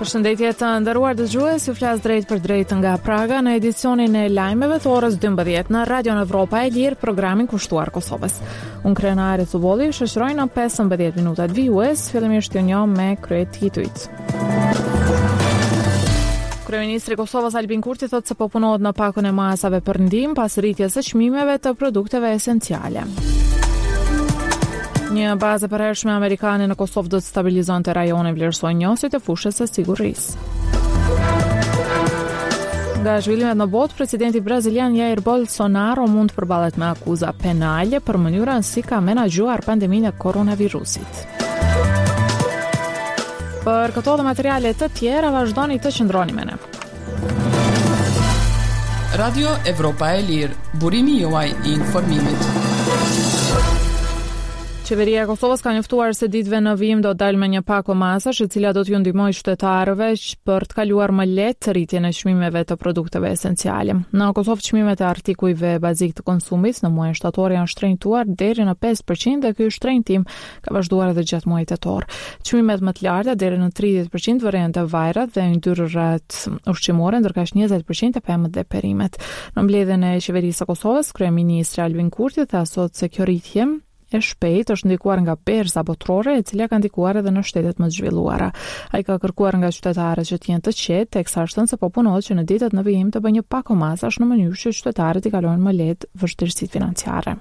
Përshëndetje të nderuar dëgjues, ju flas drejt për drejt nga Praga në edicionin e lajmeve të orës 12 në Radio Evropa e Lirë, programin kushtuar Kosovës. Unë krenare të bolli shoqëroj në 15 minutat vijues, fillimisht ju njoh me kryet titujt. Kryeministri i Kosovës Albin Kurti thotë se po punohet në pakon e masave për ndihmë pas rritjes së çmimeve të produkteve esenciale. Një bazë e përhershme amerikane në Kosovë do të stabilizonte rajonin vlerësoi njësit e fushës së sigurisë. Nga zhvillimet në botë, presidenti brazilian Jair Bolsonaro mund të përballet me akuza penale për mënyrën si ka menaxhuar pandeminë e koronavirusit. Për këto dhe materiale të tjera vazhdoni të qëndroni me ne. Radio Evropa e Lirë, burimi juaj i informimit. Qeveria e Kosovës ka njoftuar se ditëve në vijim do të dalë me një pako masash, e cila do t'ju ndihmojë qytetarëve për të kaluar më lehtë rritjen e çmimeve të produkteve esenciale. Në Kosovë çmimet e artikujve bazik të konsumit në muajin shtator janë shtrenjtuar deri në 5% dhe ky shtrenjtim ka vazhduar edhe gjatë muajit tetor. Çmimet më të larta deri në 30% vëren të vajrat dhe yndyrrat ushqimore, ndërkaq 20% e pemët dhe perimet. Në mbledhjen e qeverisë së Kosovës, kryeministri Albin Kurti tha sot se kjo rritje e shpejt është ndikuar nga berza botërore, e cila ka ndikuar edhe në shtetet më të zhvilluara. Ai ka kërkuar nga qytetarët që të jenë të qetë, teksa thënë se po punohet që në ditët në vijim të bëjë një pako masash në mënyrë që qytetarët i kalojnë më lehtë vështirësitë financiare.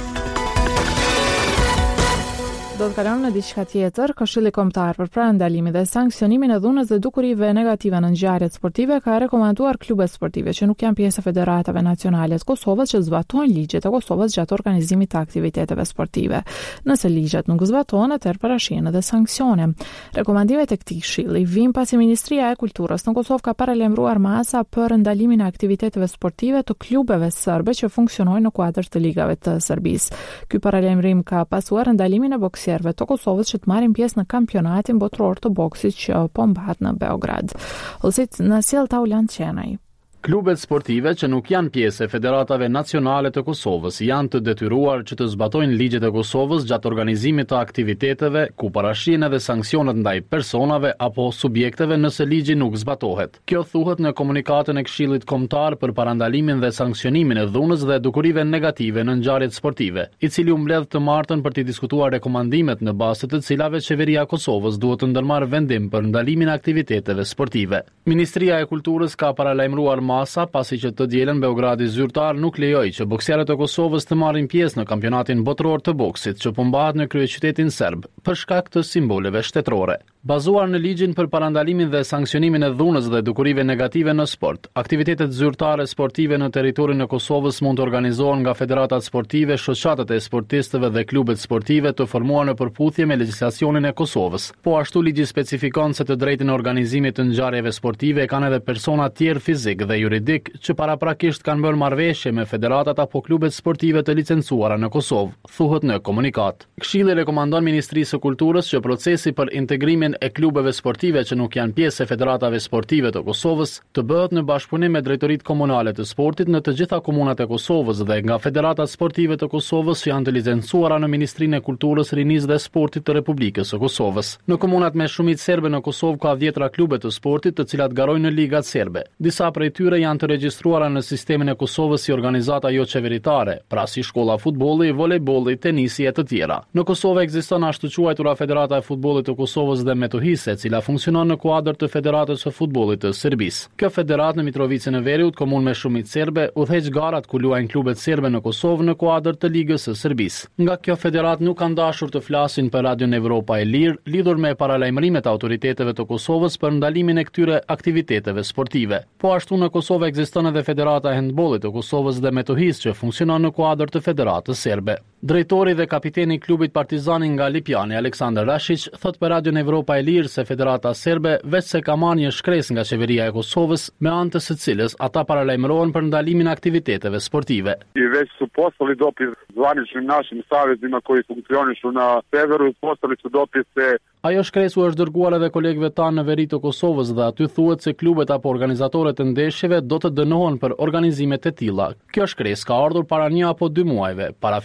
Do të kalojmë në diçka tjetër. Këshilli Kombëtar për parandalimin dhe sanksionimin e dhunës dhe dukurive negative në ngjarjet sportive ka rekomanduar klubet sportive që nuk janë pjesë e federatave nacionale të Kosovës që zbatojnë ligjet e Kosovës gjatë organizimit të aktiviteteve sportive. Nëse ligjet nuk zbatohen, atëherë parashihen edhe sanksione. Rekomandimet e këtij këshilli vijnë pasi Ministria e Kulturës në Kosovë ka paralajmëruar masa për ndalimin e aktiviteteve sportive të klubeve serbe që funksionojnë në kuadër të ligave të Serbisë. Ky paralajmërim ka pasuar ndalimin e boksierëve të Kosovës që të marrin pjesë në kampionatin botror të boksit që po mbahet në Beograd. Ose në sjell Taulan Qenaj. Klubet sportive që nuk janë pjesë e federatave nacionale të Kosovës janë të detyruar që të zbatojnë ligjet e Kosovës gjatë organizimit të aktiviteteve ku parashihen edhe sanksionet ndaj personave apo subjekteve nëse ligji nuk zbatohet. Kjo thuhet në komunikatën e Këshillit Kombëtar për parandalimin dhe sanksionimin e dhunës dhe dukurive negative në ngjarjet sportive, i cili u mbledh të martën për të diskutuar rekomandimet në bazë të cilave qeveria e Kosovës duhet të ndërmarrë vendim për ndalimin e aktiviteteve sportive. Ministria e Kulturës ka paralajmëruar masa pasi që të dielën Beogradi zyrtar nuk lejoi që boksierët e Kosovës të marrin pjesë në kampionatin botror të boksit që po mbahet në kryeqytetin serb për shkak të simboleve shtetërore. Bazuar në ligjin për parandalimin dhe sanksionimin e dhunës dhe dukurive negative në sport, aktivitetet zyrtare sportive në territorin e Kosovës mund të organizohen nga federatat sportive, shoqatat e sportistëve dhe klubet sportive të formuar në përputhje me legjislacionin e Kosovës. Po ashtu ligji specifikon se të drejtën e organizimit të ngjarjeve sportive kanë edhe persona tjerë fizik dhe juridik që paraprakisht kanë bërë marrëveshje me federatat apo klubet sportive të licencuara në Kosovë, thuhet në komunikat. Këshilli rekomandon Ministrisë së Kulturës që procesi për integrimin e klubeve sportive që nuk janë pjesë e federatave sportive të Kosovës të bëhet në bashkëpunim me drejtoritë komunale të sportit në të gjitha komunat e Kosovës dhe nga federatat sportive të Kosovës që janë të licencuara në Ministrinë e Kulturës, Rinisë dhe Sportit të Republikës së Kosovës. Në komunat me shumicë serbe në Kosovë ka 10 klube të sportit të cilat garojnë në ligat serbe. Disa prej tyre janë të regjistruara në sistemin e Kosovës si organizata jo qeveritare, pra si shkolla futbolli, volejbolli, tenisi e të tjera. Në Kosovë ekziston ashtu quajtura Federata e Futbollit të Kosovës dhe Metohise, e cila funksionon në kuadër të Federatës së Futbollit të Serbisë. Kjo federatë në Mitrovicën e Veriut, komunë me shumicë serbe, udhëheq garat ku luajnë klubet serbe në Kosovë në kuadër të Ligës së Serbisë. Nga kjo federatë nuk kanë dashur të flasin për Radio Evropa e Lirë lidhur me paralajmërimet e autoriteteve të Kosovës për ndalimin e këtyre aktiviteteve sportive. Po ashtu në Kosovë ekziston edhe Federata e Handbollit të Kosovës dhe Metohis që funksionon në kuadër të Federatës serbe. Drejtori dhe kapiteni i klubit Partizani nga Lipjani, Aleksandar Rashić, thot për Radio Evropa e Lirë se Federata Serbe veç se ka marrë një shkresë nga qeveria e Kosovës, me anë të së cilës ata paralajmërohen për ndalimin e aktiviteteve sportive. I već su poslali dopis zvaničnim našim savezima koji funkcionišu na severu, poslali su dopise. Ajo shkresë është dërguar edhe kolegëve tanë në veri të Kosovës dhe aty thuhet se klubet apo organizatorët e ndeshjeve do të dënohen për organizimet e tilla. Kjo shkresë ka ardhur para 1 apo 2 muajve, para fillimit të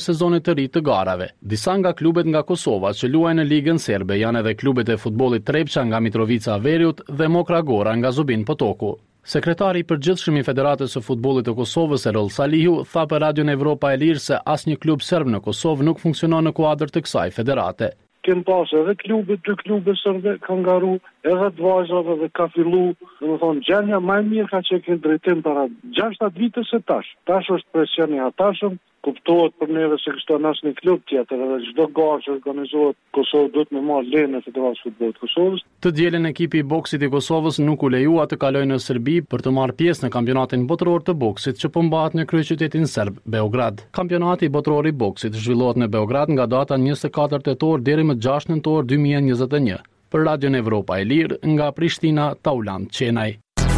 sezonit të ri të garave. Disa nga klubet nga Kosova që luajnë në ligën serbe janë edhe klubet e futbollit Trepça nga Mitrovica Veriut dhe Mokra Gora nga Zubin Potoku. Sekretari i përgjithshëm i Federatës së Futbollit të Kosovës, Erol Salihu, tha për Radion Evropa e Lirë se asnjë klub serb në Kosovë nuk funksionon në kuadër të kësaj federate. Kem pas edhe dy klube sërbe kanë garu, edhe të vajzave dhe ka fillu, gjendja më e mirë ka që kënë drejtim para 6 vite se tash. Tash është presion i atashëm, kuptohet për neve se kështë asnjë klub tjetër, edhe çdo garë që organizohet Kosovë duhet me marrë lejen e Federatës së Futbollit të Kosovës. Të dielën ekipi i boksit i Kosovës nuk u lejua të kalojë në Serbi për të marrë pjesë në kampionatin botëror të boksit që po mbahet në kryeqytetin serb Beograd. Kampionati botëror i boksit zhvillohet në Beograd nga data 24 tetor deri më 6 nëntor 2021. Për Radion Evropa e Lirë nga Prishtina, Taulant Qenaj.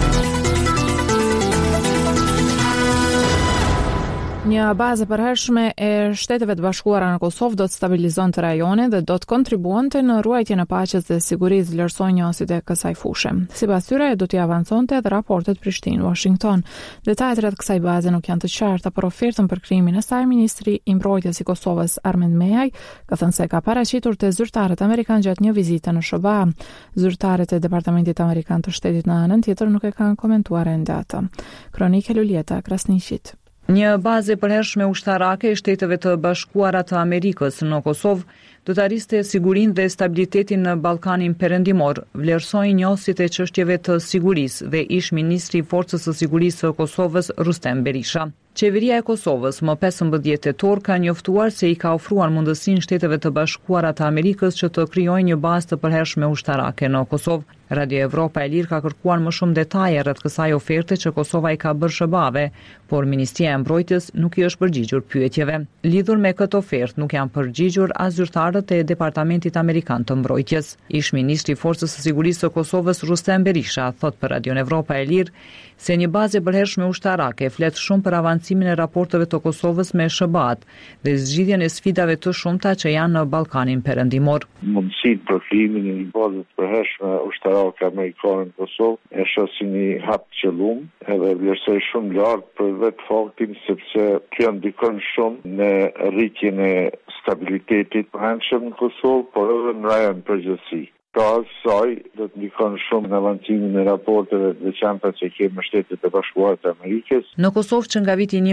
Një bazë e përhershme e Shteteve të Bashkuara në Kosovë do të stabilizonte rajonin dhe do të kontribuonte në ruajtjen e paqes dhe sigurisë, vlerësoi njësit e kësaj fushë. Sipas tyre, do t'i avanconte edhe raportet Prishtinë-Washington. Detajet rreth kësaj baze nuk janë të qarta, por ofertën për krijimin e saj ministri i mbrojtjes i Kosovës Armend Meaj ka thënë se ka paraqitur te zyrtarët amerikanë gjatë një vizite në SBA. Zyrtarët e Departamentit Amerikan të Shtetit në anën tjetër nuk e kanë komentuar ende atë. Kronika Lulieta Krasniqit. Një bazë e përhershme ushtarake e Shteteve të Bashkuara të Amerikës në Kosovë do të arriste sigurinë dhe stabilitetin në Ballkanin Perëndimor, vlerësoi njësit e çështjeve të sigurisë dhe ish ministri i Forcës së Sigurisë së Kosovës Rustem Berisha. Qeveria e Kosovës më 15 tetor ka njoftuar se i ka ofruar mundësinë Shteteve të Bashkuara të Amerikës që të krijojnë një bazë të përhershme ushtarake në Kosovë. Radio Evropa e Lirë ka kërkuar më shumë detaje rreth kësaj oferte që Kosova i ka bërë SBA-ve, por Ministria e Mbrojtjes nuk i është përgjigjur pyetjeve. Lidhur me këtë ofertë nuk janë përgjigjur as zyrtarët e Departamentit Amerikan të Mbrojtjes. Ish ministri i Forcës së Sigurisë së Kosovës Rustem Berisha thot për Radio Evropa e Lirë se një bazë e përhershme ushtarake flet shumë për avancimin e raporteve të Kosovës me SBA-t dhe zgjidhjen e sfidave të shumta që janë në Ballkanin Perëndimor. Mundësitë për krijimin e një baze të përhershme ushtarake amerikane në Kosovë e shoh si një hap qëllum edhe vlerësoj shumë lart për vetë faktin sepse kjo ndikon shumë në rritjen e stabilitetit të brendshëm në Kosovë, por edhe në rajon përgjithësi. Ka saj do të ndikon shumë në avancimin e raporteve të veçanta që kemi me Shtetet e Bashkuara të Amerikës. Në Kosovë që nga viti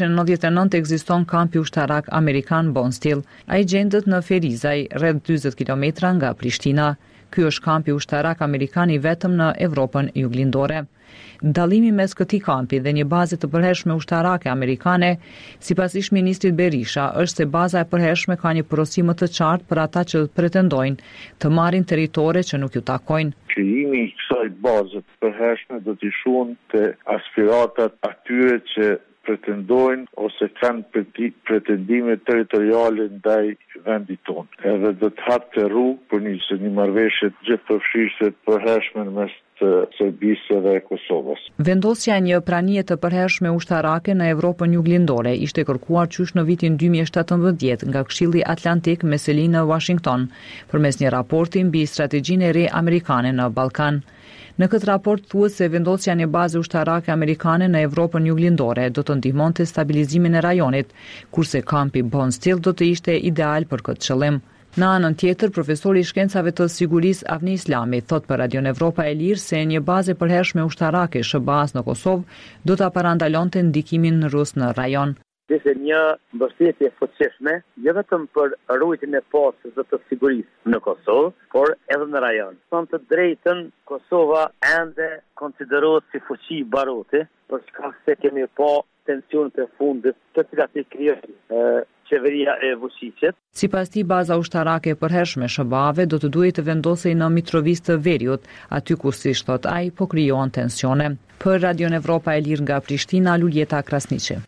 1999 ekziston kampi ushtarak amerikan Bondsteel. Ai gjendet në Ferizaj, rreth 40 kilometra nga Prishtina. Ky është kampi ushtarak amerikan i vetëm në Evropën juglindore. Dallimi mes këtij kampi dhe një baze të përhershme ushtarake amerikane, sipas ish ministrit Berisha, është se baza e përhershme ka një porosi më të qartë për ata që pretendojnë të marrin territore që nuk ju takojnë. Krijimi i kësaj baze të përhershme do t'i shunte aspiratat atyre që pretendojnë ose kanë pretendime territoriale ndaj vendit tonë. Edhe do të hapte rrugë për një marrëveshje gjithëpërfshirëse të përhershme mes të Serbisë dhe Kosovës. Vendosja e një pranie të përhershme ushtarake në Evropën juglindore ishte kërkuar qysh në vitin 2017 nga Këshilli Atlantik me seli në Washington, përmes një raporti mbi strategjinë e re amerikane në Ballkan. Në këtë raport thuhet se vendosja e një baze ushtarake amerikane në Evropën juglindore do të ndihmonte stabilizimin e rajonit, kurse kampi Bondsteel do të ishte ideal për këtë qëllim. Në anën tjetër, profesori i shkencave të sigurisë Avni Islami thot për Radio Evropa e Lirë se një bazë e përhershme ushtarake SBA-s në Kosovë do ta parandalonte ndikimin rus në rajon. Ishte një mbështetje fuqishme, jo vetëm për ruajtjen e paqes dhe të sigurisë në Kosovë, por edhe në rajon. Thonë të drejtën, Kosova ende konsiderohet si fuqi barote, për shkak se kemi pa tensionet e fundit, të cilat i krijoi qeveria e Vučićit. Sipas tij, baza ushtarake e përhershme SBA-ve do të duhej të vendosej në Mitrovic të Veriut, aty ku siç thot ai po krijohen tensione. Për Radio Evropa e Lirë nga Prishtina, Lulieta Krasniqi.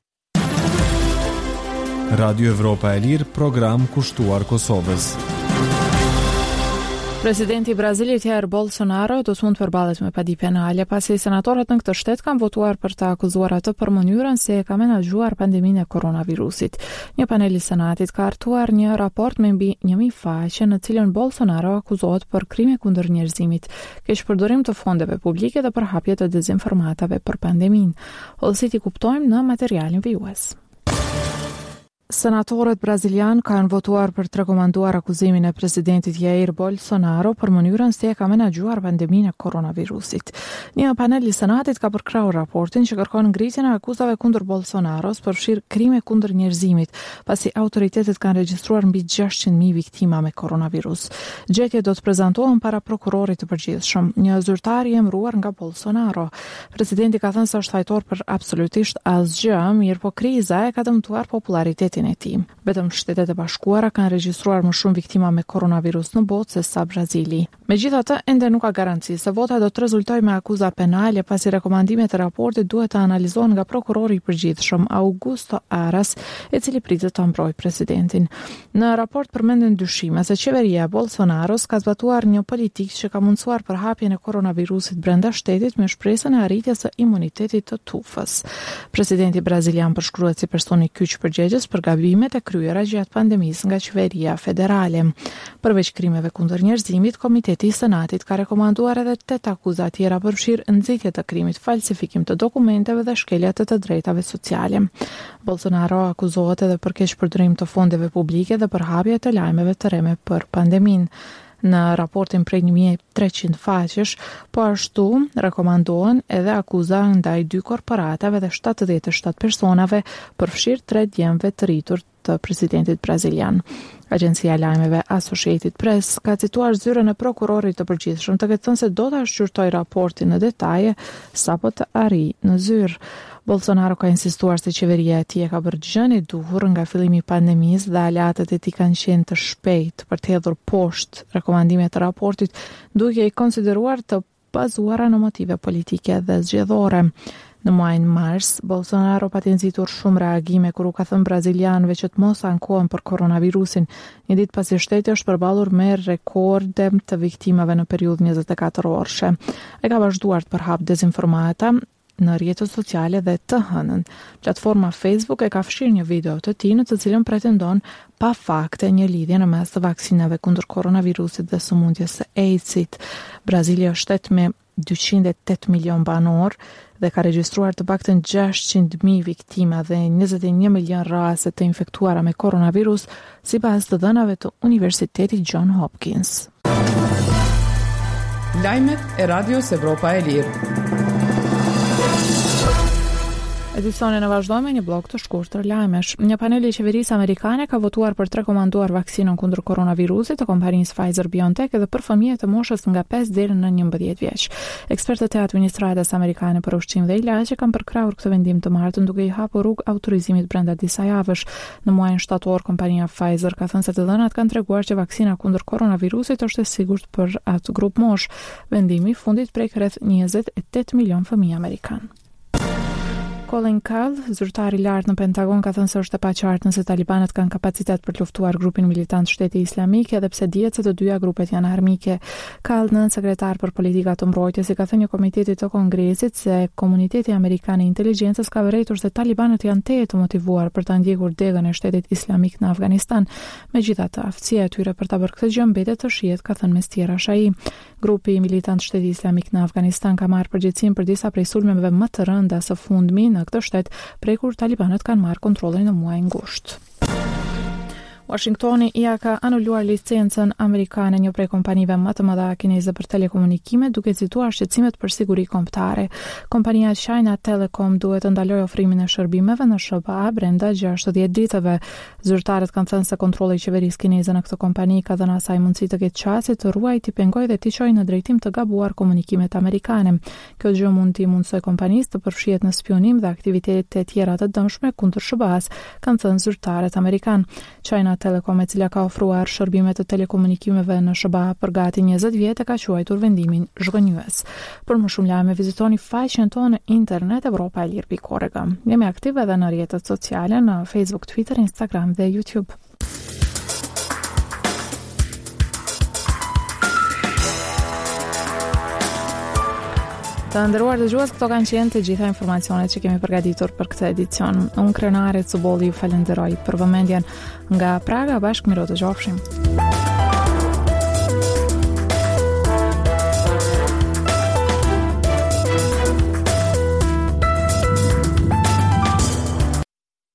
Radio Evropa e Lirë, program kushtuar Kosovës. Presidenti i Brazilit Jair Bolsonaro do të mund të përballet me padi penale pasi senatorët në këtë shtet kanë votuar për të akuzuar atë për mënyrën se ka menaxhuar pandeminë e koronavirusit. Një panel i Senatit ka hartuar një raport me mbi 1000 faqe në cilën Bolsonaro akuzohet për krime kundër njerëzimit, keqpërdorim të fondeve publike dhe përhapje të dezinformatave për pandeminë. Ose ti kuptojmë në materialin vijues. Senatorët brazilian kanë votuar për të rekomanduar akuzimin e presidentit Jair Bolsonaro për mënyrën se e ka menaxhuar pandeminë e koronavirusit. Një panel i Senatit ka përkrahur raportin që kërkon ngritjen e akuzave kundër Bolsonaros për fshirë krime kundër njerëzimit, pasi autoritetet kanë regjistruar mbi 600.000 viktima me koronavirus. Gjetjet do të prezantohen para prokurorit të përgjithshëm, një zyrtar i emëruar nga Bolsonaro. Presidenti ka thënë se është fajtor për absolutisht asgjë, mirë po kriza e ka dëmtuar popularitetin e tij. Vetëm Shtetet e Bashkuara kanë regjistruar më shumë viktima me koronavirus në botë se sa Brazili. Megjithatë, ende nuk ka garanci se vota do të rezultojë me akuza penale, pasi rekomandimet e raportit duhet të analizohen nga prokurori i përgjithshëm Augusto Aras, i cili pritet ta mbrojë presidentin. Në raport përmenden dyshime se qeveria e Bolsonaros ka zbatuar një politikë që ka mundsuar përhapjen e koronavirusit brenda shtetit me shpresën e arritjes së imunitetit të tufës. Presidenti brazilian përshkruhet si person i kyç përgjegjës për gabimet e kryera gjatë pandemisë nga qeveria federale. Përveç krimeve kundër njerëzimit, Komiteti i Senatit ka rekomanduar edhe 8 akuza tjera për fshirë nxitje të krimit, falsifikim të dokumenteve dhe shkelje të drejtave sociale. Bolsonaro akuzohet edhe për keqpërdorim të fondeve publike dhe për hapje të lajmeve të rreme për pandeminë. Në raportin prej 1300 faqesh, po ashtu rekomandohen edhe akuza ndaj 2 korporatave dhe 77 personave për fshirë 3 djemve të rritur të presidentit brazilian. Agjencia e lajmeve Associated Press ka cituar zyrën e prokurorit të përgjithshëm të ketë thënë se do ta shqyrtojë raportin në detaje sapo të arrijë në zyrë. Bolsonaro ka insistuar se qeveria e tij ka bërë gjën e duhur nga fillimi i pandemisë dhe aleatët e tij kanë qenë të shpejtë për të hedhur poshtë rekomandimet të raportit, duke i konsideruar të bazuara në motive politike dhe zgjedhore. Në muajin mars, Bolsonaro pati nxitur shumë reagime kur u ka thënë brazilianëve që të mos ankohen për koronavirusin, një ditë pasi shteti është përballur me rekorde të viktimave në periudhë 24 orëshe. Ai ka vazhduar të përhap dezinformata në rrjetet sociale dhe të hënën. Platforma Facebook e ka fshirë një video të tij në të cilën pretendon pa fakte një lidhje në mes të vaksinave kundër koronavirusit dhe sëmundjes së AIDS-it. Brazili është shtet me 208 milion banor dhe ka regjistruar të paktën 600.000 viktima dhe 21 milion raste të infektuara me koronavirus, sipas të dhënave të Universitetit John Hopkins. Lajmet e Radios Evropa e Lirë. Edicionin e vazhdojmë me një blok të shkurtër lajmesh. Një panel i qeverisë amerikane ka votuar për të rekomanduar vaksinën kundër koronavirusit të kompanisë Pfizer-BioNTech edhe për fëmijët të moshës nga 5 deri në 11 vjeç. Ekspertët e administratës amerikane për ushqim dhe ilaqe kanë përkrahur këtë vendim të martën duke i hapur rrugë autorizimit brenda disa javësh. Në muajin shtator, kompania Pfizer ka thënë se të dhënat kanë treguar që vaksina kundër koronavirusit është e sigurt për atë grup mosh. Vendimi i fundit prek rreth 28 milion fëmijë amerikanë. Colin Kahl, zyrtar i lartë në Pentagon, ka thënë se është e paqartë nëse talibanët kanë kapacitet për të luftuar grupin militant Shteti Islamik, edhe pse dihet se të dyja grupet janë armike. Kahl, nën sekretar për politika të mbrojtjes, i ka thënë një komiteti të Kongresit se komuniteti amerikan i inteligjencës ka vërejtur se talibanët janë të motivuar për ta ndjekur degën e Shtetit Islamik në Afganistan. Megjithatë, aftësia e tyre për ta bërë këtë gjë mbetet të shihet, ka thënë Mestiera Shai. Grupi militant Shteti Islamik në Afganistan ka marrë përgjegjësinë për disa prej sulmeve më të rënda së fundmi në këtë shtet, prej kur talibanët kanë marrë kontrollin në muajin gusht. Washingtoni ia ka anuluar licencën amerikane një prej kompanive më të mëdha kineze për telekomunikime, duke cituar shqetësimet për siguri kombëtare. Kompania China Telecom duhet të ndalojë ofrimin e shërbimeve në SBA brenda 60 ditëve. Zyrtarët kanë thënë se kontrolli i qeverisë kineze në këtë kompani ka dhënë asaj mundësi të ketë qasje të ruajë, të pengojë dhe të çojë në drejtim të gabuar komunikimet amerikane. Kjo gjë mund t'i mundsojë kompanisë të përfshihet në spionim dhe aktivitete të tjera të dëmshme kundër SBA-s, kanë thënë zyrtarët amerikan. China Telecom, e cila ka ofruar shërbime të telekomunikimeve në SBA për gati 20 vjet, ka quajtur vendimin zhgënjyes. Për më shumë lajme vizitoni faqen tonë në internet europaelir.org. Jemi aktiv edhe në rrjetet sociale në Facebook, Twitter, Instagram dhe YouTube. Të nderuar dëgjues, këto kanë qenë të gjitha informacionet që kemi përgatitur për këtë edicion. Unë Krenare Cubolli ju falenderoj për vëmendjen nga Praga, bashkë miro të gjofshim.